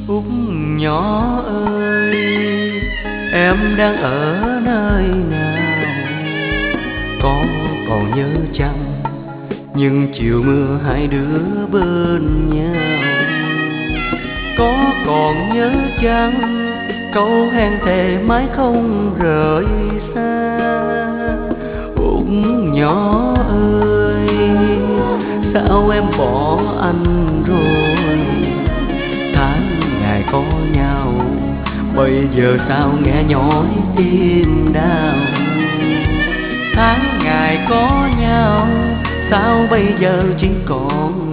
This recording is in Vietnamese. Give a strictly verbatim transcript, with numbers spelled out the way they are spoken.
Út nhỏ ơi, em đang ở nơi nào? Có còn nhớ chăng những chiều mưa hai đứa bên nhau? Có còn nhớ chăng câu hẹn thề mãi không rời xa? Út nhỏ ơi, sao em bỏ anh rồi? Tháng ngày có nhau, bây giờ sao nghe nhói tim đau? Tháng ngày có nhau, sao bây giờ chỉ còn